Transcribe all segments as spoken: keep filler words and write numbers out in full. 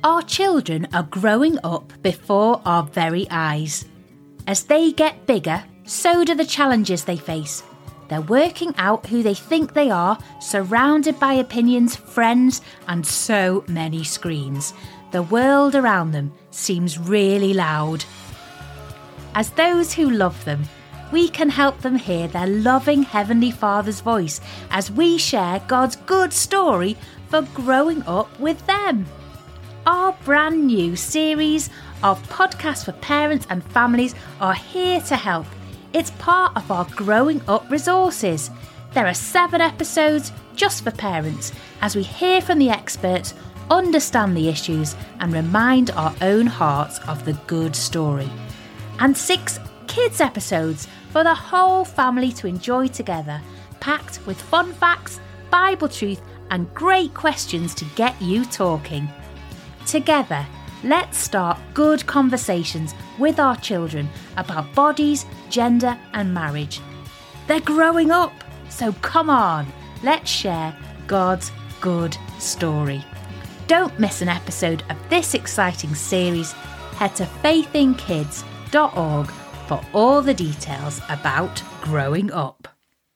Our children are growing up before our very eyes. As they get bigger, so do the challenges they face. They're working out who they think they are, surrounded by opinions, friends, and so many screens. The world around them seems really loud. As those who love them, we can help them hear their loving Heavenly Father's voice as we share God's good story for growing up with them. Our brand new series of podcasts for parents and families are here to help. It's part of our Growing Up resources. There are seven episodes just for parents as we hear from the experts, understand the issues and remind our own hearts of the good story. And six kids episodes for the whole family to enjoy together, packed with fun facts, Bible truth and great questions to get you talking. Together, let's start good conversations with our children about bodies, gender and marriage. They're growing up, so come on, let's share God's good story. Don't miss an episode of this exciting series. Head to faith in kids dot org for all the details about growing up.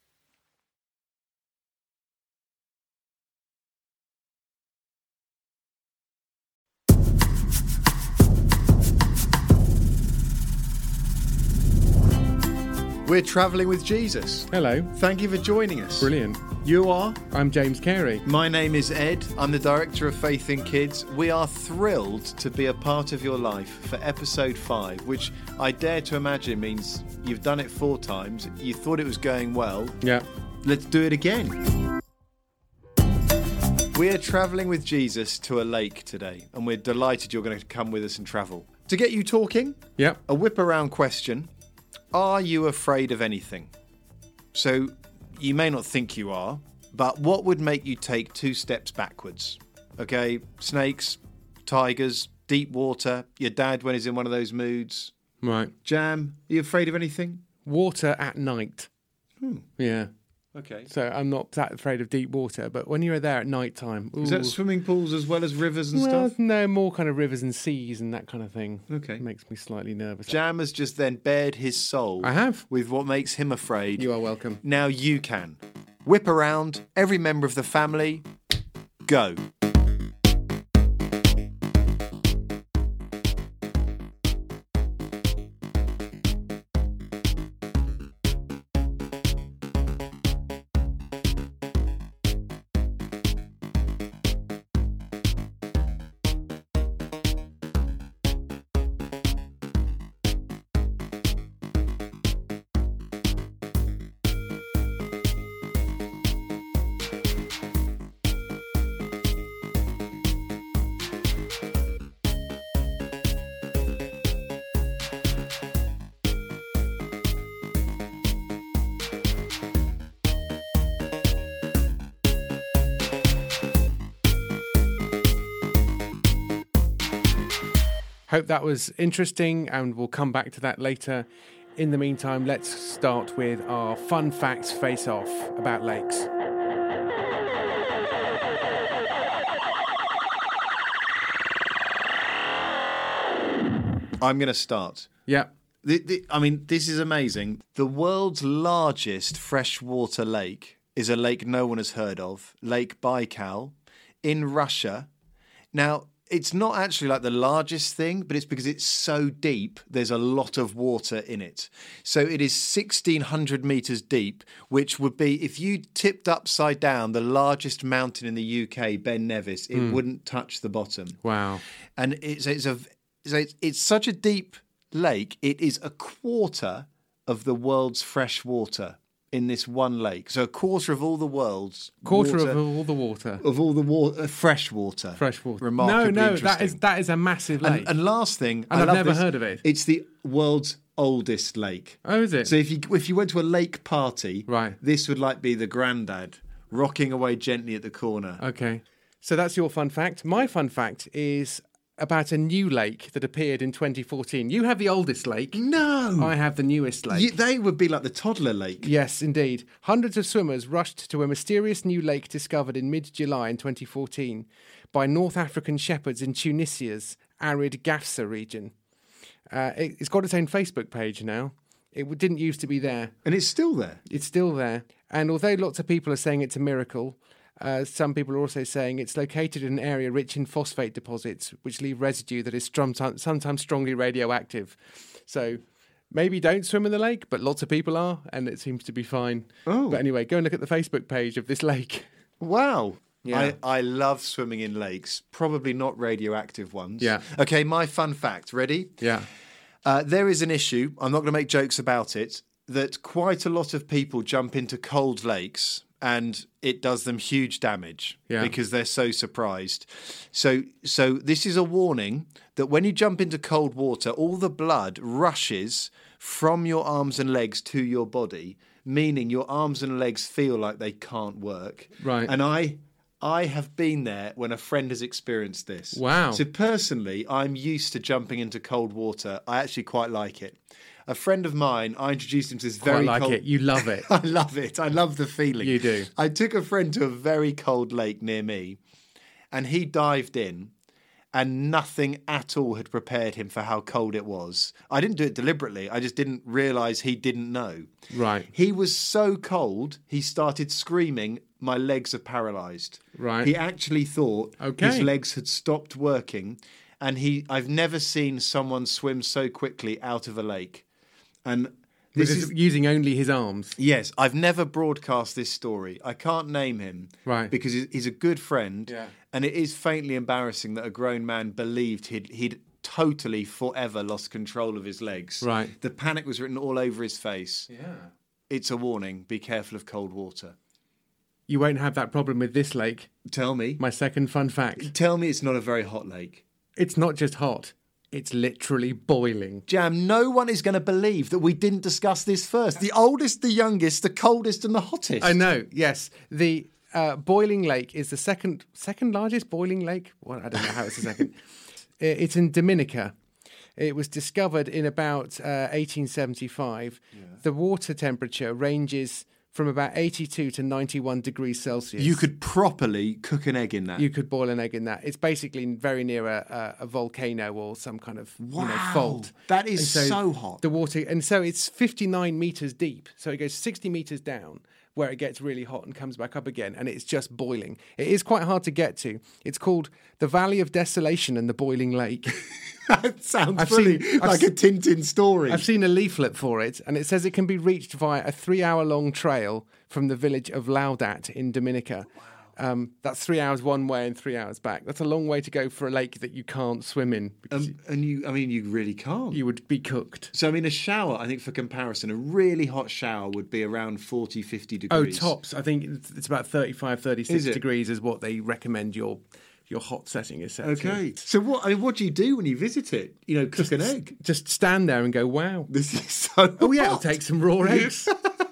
We're travelling with Jesus. Hello. Thank you for joining us. Brilliant. You are? I'm James Carey. My name is Ed. I'm the Director of Faith in Kids. We are thrilled to be a part of your life for episode five, which I dare to imagine means you've done it four times. You thought it was going well. Yeah. Let's do it again. We're travelling with Jesus to a lake today, and we're delighted you're going to come with us and travel. To get you talking, Yeah. a whip around question. Are you afraid of anything? So, you may not think you are, but what would make you take two steps backwards? Okay, snakes, tigers, deep water, your dad when he's in one of those moods. Right. Jam, are you afraid of anything? Water at night. Hmm. Yeah. Okay. So I'm not that afraid of deep water, but when you're there at night time... Is that swimming pools as well as rivers and well, stuff? No, more kind of rivers and seas and that kind of thing. Okay. It makes me slightly nervous. Jam has just then bared his soul. I have. With what makes him afraid. You are welcome. Now you can. Whip around, every member of the family, go. Hope that was interesting, and we'll come back to that later. In the meantime, let's start with our fun facts face-off about lakes. I'm going to start. Yeah. The, the, I mean, this is amazing. The world's largest freshwater lake is a lake no one has heard of, Lake Baikal, in Russia. Now, it's not actually like the largest thing, but it's because it's so deep, there's a lot of water in it. So it is sixteen hundred metres deep, which would be, if you tipped upside down the largest mountain in the U K, Ben Nevis, it mm. wouldn't touch the bottom. Wow. And it's, it's, a, it's, it's such a deep lake, it is a quarter of the world's fresh water in this one lake. So a quarter of all the world's quarter water, of all the water of all the water, uh, fresh water, fresh water. Remarkably no, no, interesting. that is that is a massive lake. And, and last thing, and I I've love never this, heard of it. It's the world's oldest lake. Oh, is it? So if you if you went to a lake party, right, this would like be the granddad rocking away gently at the corner. Okay, so that's your fun fact. My fun fact is about a new lake that appeared in twenty fourteen. You have the oldest lake. No! I have the newest lake. You, they would be like the toddler lake. Yes, indeed. Hundreds of swimmers rushed to a mysterious new lake discovered in mid-July in twenty fourteen by North African shepherds in Tunisia's arid Gafsa region. Uh, it, it's got its own Facebook page now. It w- didn't used to be there. And it's still there. It's still there. And although lots of people are saying it's a miracle, uh, some people are also saying it's located in an area rich in phosphate deposits, which leave residue that is strum- sometimes strongly radioactive. So maybe don't swim in the lake, but lots of people are, and it seems to be fine. Oh. But anyway, go and look at the Facebook page of this lake. Wow. Yeah. I, I love swimming in lakes, probably not radioactive ones. Yeah. Okay, my fun fact. Ready? Yeah. Uh, there is an issue, I'm not going to make jokes about it, that quite a lot of people jump into cold lakes and it does them huge damage Yeah. because they're so surprised. So, so this is a warning that when you jump into cold water, all the blood rushes from your arms and legs to your body, meaning your arms and legs feel like they can't work. Right. And I... I have been there when a friend has experienced this. Wow. So personally, I'm used to jumping into cold water. I actually quite like it. A friend of mine, I introduced him to this Quite very like cold... it. You love it. I love it. I love the feeling. You do. I took a friend to a very cold lake near me, and he dived in, and nothing at all had prepared him for how cold it was. I didn't do it deliberately. I just didn't realise he didn't know. Right. He was so cold, he started screaming, "My legs are paralysed." Right. He actually thought Okay. his legs had stopped working, and he I've never seen someone swim so quickly out of a lake. And this This is using only his arms. yes, I've never broadcast this story. I can't name him, Right. because he's he's a good friend, Yeah. and it is faintly embarrassing that a grown man believed he'd he'd totally forever lost control of his legs. Right. The panic was written all over his face. Yeah. It's a warning. Be careful of cold water. You won't have that problem with this lake. Tell me. My second fun fact. Tell me it's not a very hot lake. It's not just hot. It's literally boiling. Jam, no one is going to believe that we didn't discuss this first. The oldest, the youngest, the coldest and the hottest. I know, yes. The uh, boiling lake is the second second largest boiling lake. Well, I don't know how it's the second. I- It's in Dominica. It was discovered in about uh, eighteen seventy-five. The water temperature ranges from about eighty-two to ninety-one degrees Celsius. You could properly cook an egg in that. You could boil an egg in that. It's basically very near a, a, a volcano or some kind of you know, Wow, fault. that is And so hot. The water, and so it's fifty-nine meters deep. So it goes sixty meters down, where it gets really hot and comes back up again, and it's just boiling. It is quite hard to get to. It's called the Valley of Desolation and the Boiling Lake. That sounds I've funny, seen- I've like s- a Tintin story. I've seen a leaflet for it, and it says it can be reached via a three-hour-long trail from the village of Laudat in Dominica. Um, that's three hours one way and three hours back. That's a long way to go for a lake that you can't swim in because Um, and you, I mean, you really can't. you would be cooked. So, I mean, a shower, I think for comparison, a really hot shower would be around forty, fifty Oh, degrees. tops. I think it's it's about thirty-five, thirty-six Is it? degrees is what they recommend your your hot setting is set to. Okay. So, what, I mean, what do you do when you visit it? You know, cook an egg. Just stand there and go, wow. This is so Oh, yeah, it'll hot. take some raw eggs.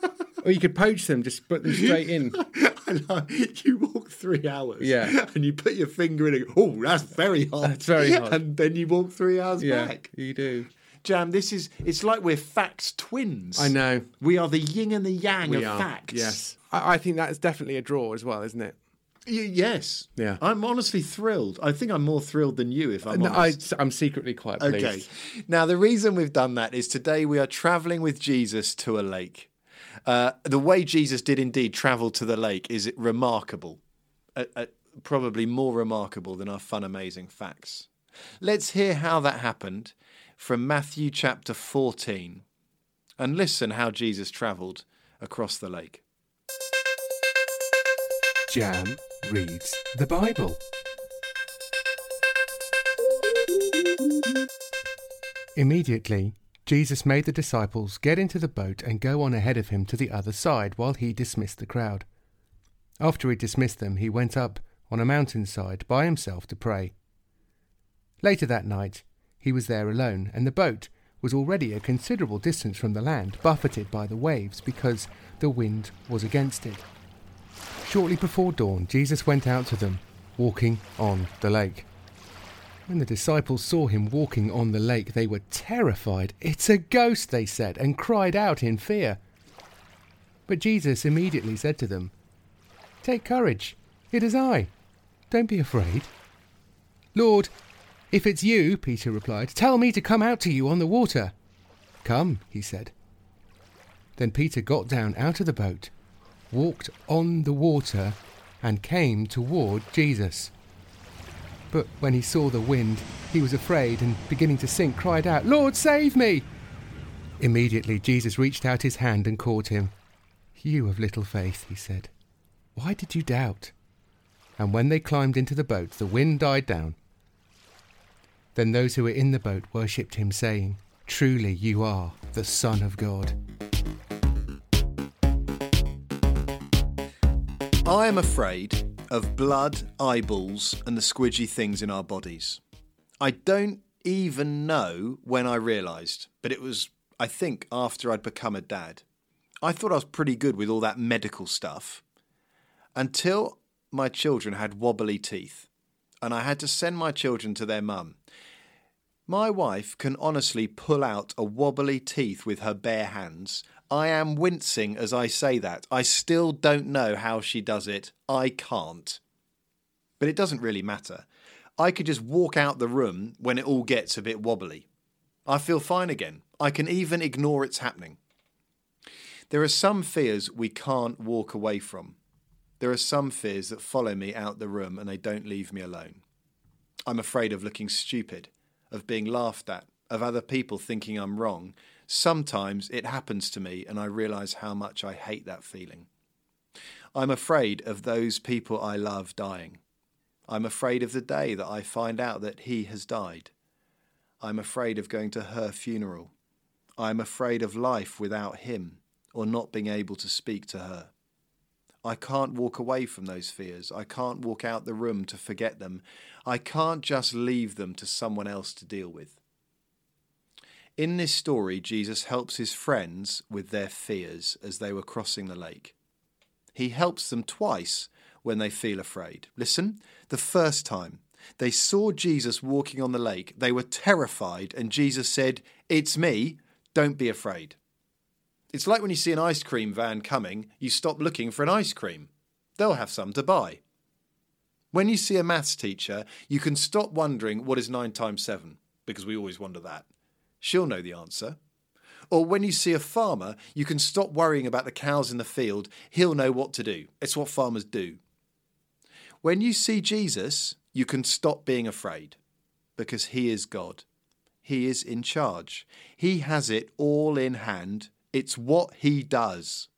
Or you could poach them, just put them straight in. I know. You walk three hours. Yeah. And you put your finger in and go, oh, that's very hot. That's very hot. And then you walk three hours Yeah, back. you do. Jam, this is, it's like we're facts twins. I know. We are the yin and the yang We of are. facts. Yes. I, I think that is definitely a draw as well, isn't it? Y- yes. Yeah. I'm honestly thrilled. I think I'm more thrilled than you, if I'm No, I, honest. I'm secretly quite pleased. Okay. Now, the reason we've done that is today we are travelling with Jesus to a lake. Uh, the way Jesus did indeed travel to the lake is remarkable. Uh, uh, probably more remarkable than our fun, amazing facts. Let's hear how that happened from Matthew chapter fourteen and listen how Jesus travelled across the lake. Jam reads the Bible. Immediately, Jesus made the disciples get into the boat and go on ahead of him to the other side while he dismissed the crowd. After he dismissed them, he went up on a mountainside by himself to pray. Later that night, he was there alone, and the boat was already a considerable distance from the land, buffeted by the waves because the wind was against it. Shortly before dawn, Jesus went out to them, walking on the lake. When the disciples saw him walking on the lake, they were terrified. "It's a ghost," they said, and cried out in fear. But Jesus immediately said to them, "Take courage, it is I. Don't be afraid." "Lord, if it's you," Peter replied, "tell me to come out to you on the water." "Come," he said. Then Peter got down out of the boat, walked on the water, and came toward Jesus. But when he saw the wind, he was afraid and, beginning to sink, cried out, "Lord, save me!" Immediately Jesus reached out his hand and caught him. "You of little faith," he said, "why did you doubt?" And when they climbed into the boat, the wind died down. Then those who were in the boat worshipped him, saying, "Truly you are the Son of God." I am afraid of blood, eyeballs, and the squidgy things in our bodies. I don't even know when I realised, but it was, I think, after I'd become a dad. I thought I was pretty good with all that medical stuff until my children had wobbly teeth and I had to send my children to their mum. My wife can honestly pull out a wobbly teeth with her bare hands. I am wincing as I say that. I still don't know how she does it. I can't. But it doesn't really matter. I could just walk out the room when it all gets a bit wobbly. I feel fine again. I can even ignore it's happening. There are some fears we can't walk away from. There are some fears that follow me out the room and they don't leave me alone. I'm afraid of looking stupid, of being laughed at, of other people thinking I'm wrong. Sometimes it happens to me and I realise how much I hate that feeling. I'm afraid of those people I love dying. I'm afraid of the day that I find out that he has died. I'm afraid of going to her funeral. I'm afraid of life without him or not being able to speak to her. I can't walk away from those fears. I can't walk out the room to forget them. I can't just leave them to someone else to deal with. In this story, Jesus helps his friends with their fears as they were crossing the lake. He helps them twice when they feel afraid. Listen, the first time they saw Jesus walking on the lake, they were terrified, and Jesus said, "It's me, don't be afraid." It's like when you see an ice cream van coming, you stop looking for an ice cream. They'll have some to buy. When you see a maths teacher, you can stop wondering what is nine times seven, because we always wonder that. She'll know the answer. Or when you see a farmer, you can stop worrying about the cows in the field. He'll know what to do. It's what farmers do. When you see Jesus, you can stop being afraid, because he is God. He is in charge. He has it all in hand. It's what he does.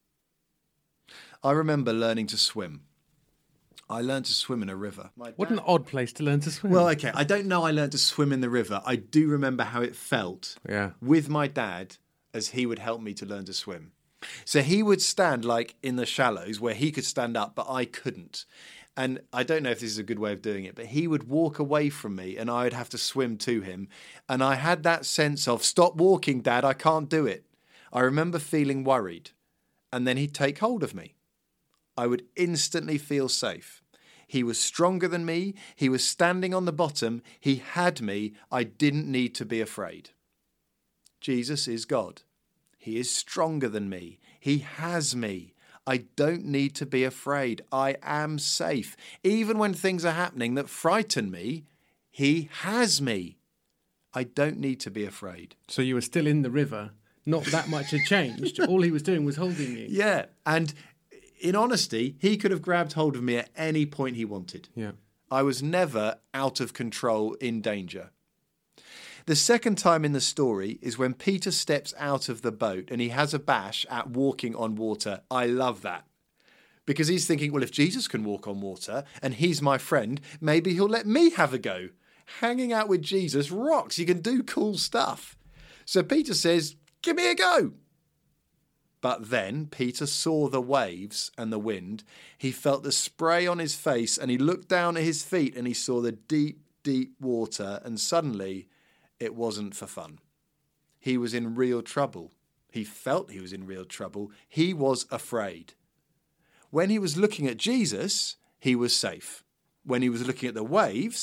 I remember learning to swim. I learned to swim in a river. What an odd place to learn to swim. Well, okay, I don't know I learned to swim in the river. I do remember how it felt Yeah. with my dad as he would help me to learn to swim. So he would stand like in the shallows where he could stand up, but I couldn't. And I don't know if this is a good way of doing it, but he would walk away from me and I would have to swim to him. And I had that sense of, "Stop walking, Dad, I can't do it." I remember feeling worried, and then he'd take hold of me. I would instantly feel safe. He was stronger than me. He was standing on the bottom. He had me. I didn't need to be afraid. Jesus is God. He is stronger than me. He has me. I don't need to be afraid. I am safe. Even when things are happening that frighten me, he has me. I don't need to be afraid. So you were still in the river. Not that much had changed. All he was doing was holding you. Yeah, and in honesty, he could have grabbed hold of me at any point he wanted. Yeah. I was never out of control, in danger. The second time in the story is when Peter steps out of the boat and he has a bash at walking on water. I love that. Because he's thinking, well, if Jesus can walk on water and he's my friend, maybe he'll let me have a go. Hanging out with Jesus rocks. You can do cool stuff. So Peter says, "Give me a go." But then Peter saw the waves and the wind. He felt the spray on his face and he looked down at his feet and he saw the deep, deep water, and suddenly it wasn't for fun. He was in real trouble. He felt he was in real trouble. He was afraid. When he was looking at Jesus, he was safe. When he was looking at the waves,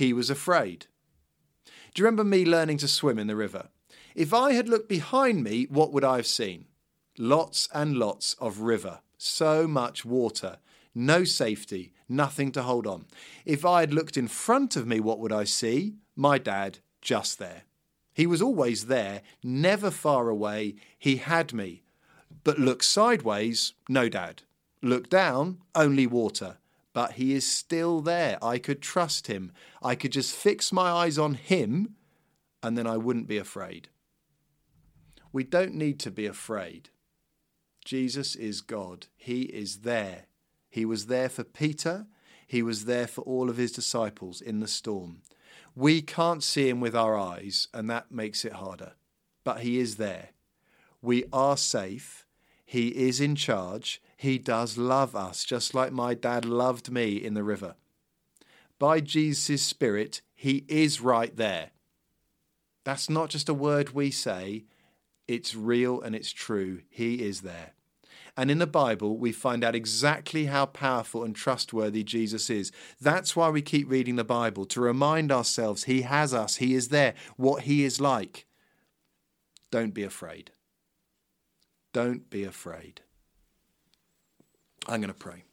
he was afraid. Do you remember me learning to swim in the river? If I had looked behind me, what would I have seen? Lots and lots of river, so much water, no safety, nothing to hold on. If I had looked in front of me, what would I see? My dad, just there. He was always there, never far away. He had me. But look sideways, no dad. Look down, only water. But he is still there. I could trust him. I could just fix my eyes on him, and then I wouldn't be afraid. We don't need to be afraid. Jesus is God. He is there. He was there for Peter. He was there for all of his disciples in the storm. We can't see him with our eyes, and that makes it harder. But he is there. We are safe. He is in charge. He does love us, just like my dad loved me in the river. By Jesus' Spirit, he is right there. That's not just a word we say. It's real and it's true. He is there. And in the Bible, we find out exactly how powerful and trustworthy Jesus is. That's why we keep reading the Bible, to remind ourselves he has us, he is there, what he is like. Don't be afraid. Don't be afraid. I'm going to pray.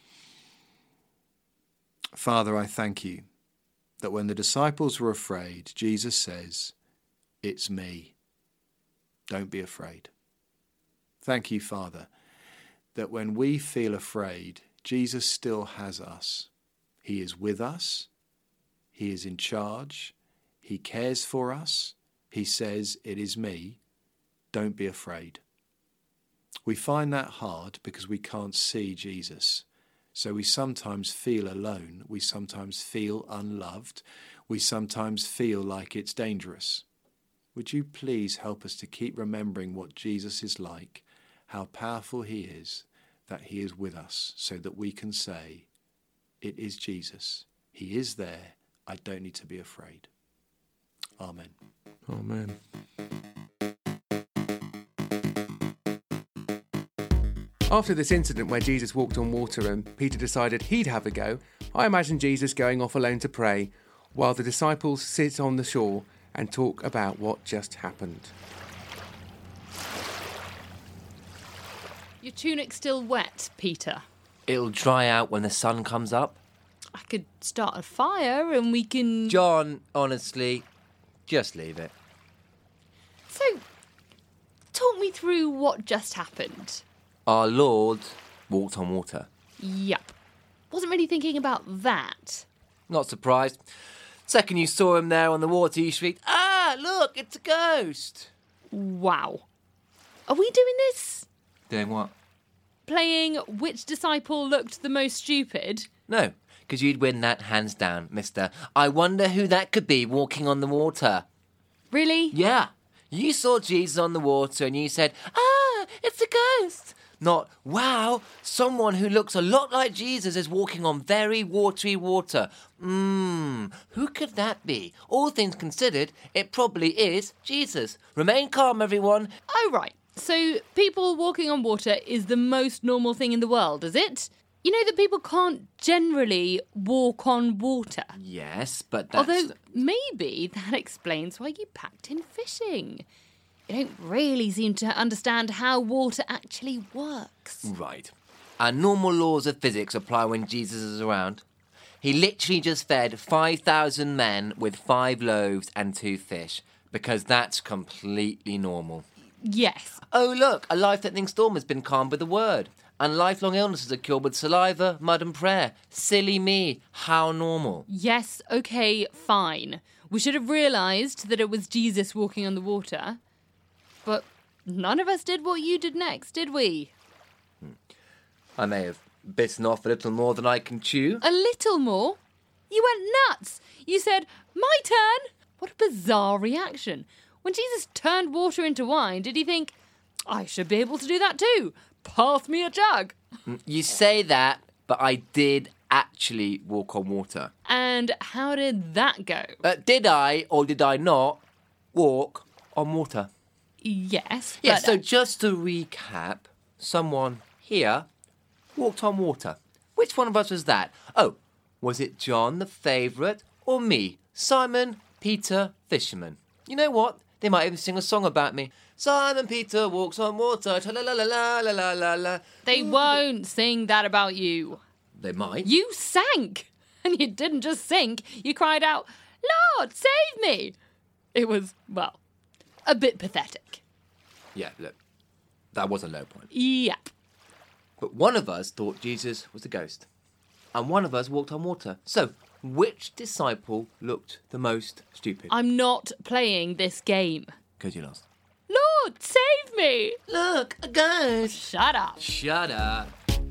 Father, I thank you that when the disciples were afraid, Jesus says, it's me. Don't be afraid. Thank you, Father, that when we feel afraid, Jesus still has us. He is with us. He is in charge. He cares for us. He says, it is me. Don't be afraid. We find that hard because we can't see Jesus. So we sometimes feel alone. We sometimes feel unloved. We sometimes feel like it's dangerous. Would you please help us to keep remembering what Jesus is like, how powerful he is, that he is with us, so that we can say, it is Jesus. He is there. I don't need to be afraid. Amen. Amen. After this incident where Jesus walked on water and Peter decided he'd have a go, I imagine Jesus going off alone to pray while the disciples sit on the shore and talk about what just happened. Your tunic's still wet, Peter. It'll dry out when the sun comes up. I could start a fire and we can... John, honestly, just leave it. So, talk me through what just happened. Our Lord walked on water. Yup. Wasn't really thinking about that. Not surprised. Second you saw him there on the water, you shrieked, ah, look, it's a ghost. Wow. Are we doing this? Doing what? Playing which disciple looked the most stupid? No, because you'd win that hands down, mister. I wonder who that could be walking on the water. Really? Yeah. You saw Jesus on the water and you said, ah, it's a ghost. Not, wow, someone who looks a lot like Jesus is walking on very watery water. Mmm, who could that be? All things considered, it probably is Jesus. Remain calm, everyone. Oh, right. So people walking on water is the most normal thing in the world, is it? You know that people can't generally walk on water. Yes, but that's... Although maybe that explains why you packed in fishing. You don't really seem to understand how water actually works. Right. Our normal laws of physics apply when Jesus is around. He literally just fed five thousand men with five loaves and two fish, because that's completely normal. Yes. Oh, look, a life-threatening storm has been calmed with a word. And lifelong illnesses are cured with saliva, mud and prayer. Silly me. How normal. Yes, okay, fine. We should have realised that it was Jesus walking on the water. But none of us did what you did next, did we? I may have bitten off a little more than I can chew. A little more? You went nuts. You said, my turn. What a bizarre reaction. When Jesus turned water into wine, did he think, I should be able to do that too? Pass me a jug. You say that, but I did actually walk on water. And how did that go? Uh, did I, or did I not, walk on water? Yes. Yeah, but, so uh, just to recap, someone here walked on water. Which one of us was that? Oh, was it John, the favourite, or me, Simon Peter Fisherman? You know what? They might even sing a song about me. Simon Peter walks on water, la la la la la la la la. They won't sing that about you. They might. You sank. And you didn't just sink, you cried out, Lord, save me. It was, well, a bit pathetic. Yeah, look, that was a low point. Yep. But one of us thought Jesus was a ghost. And one of us walked on water. So, which disciple looked the most stupid? I'm not playing this game. Because you lost. Lord, save me. Look, a ghost. Shut up. Shut up.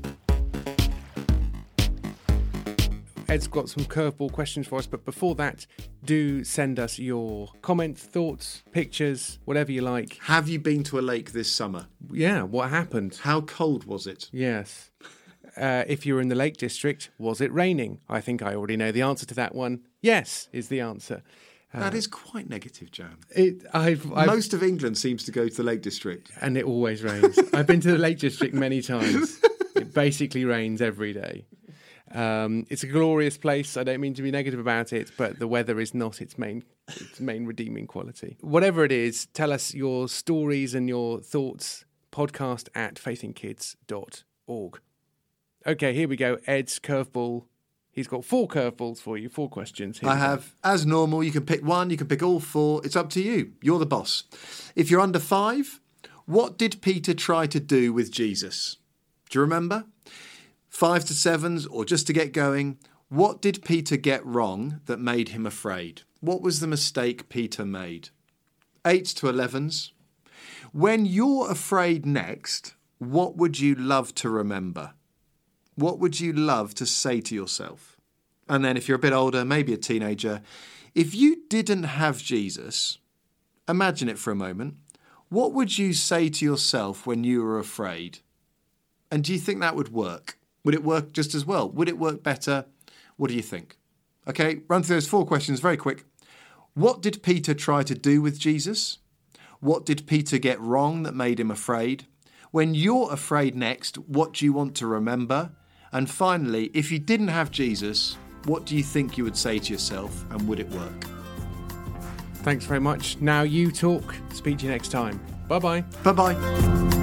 Ed's got some curveball questions for us, but before that, do send us your comments, thoughts, pictures, whatever you like. Have you been to a lake this summer? Yeah, what happened? How cold was it? Yes. Uh, if you were in the Lake District, was it raining? I think I already know the answer to that one. Yes, is the answer. Uh, That is quite negative, Jan. It, I've, I've, Most of England seems to go to the Lake District. and it always rains. I've been to the Lake District many times. It basically rains every day. Um, it's a glorious place. I don't mean to be negative about it, but the weather is not its main its main redeeming quality. Whatever it is, tell us your stories and your thoughts. Podcast at faithinkids dot org. Okay, here we go. Ed's curveball. He's got four curveballs for you, four questions. Here I we go. have, as normal, you can pick one, you can pick all four. It's up to you. You're the boss. If you're under five, what did Peter try to do with Jesus? Do you remember? Five to sevens, or just to get going, what did Peter get wrong that made him afraid? What was the mistake Peter made? Eights to elevens. When you're afraid next, what would you love to remember? What would you love to say to yourself? And then if you're a bit older, maybe a teenager, if you didn't have Jesus, imagine it for a moment, what would you say to yourself when you were afraid? And do you think that would work? Would it work just as well? Would it work better? What do you think? Okay, run through those four questions very quick. What did Peter try to do with Jesus? What did Peter get wrong that made him afraid? When you're afraid next, what do you want to remember? And finally, if you didn't have Jesus, what do you think you would say to yourself, and would it work? Thanks very much. Now you talk. Speak to you next time. Bye-bye. Bye-bye.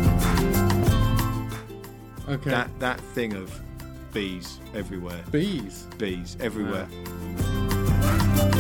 Okay. That, that thing of bees everywhere. Bees. Bees everywhere. Wow.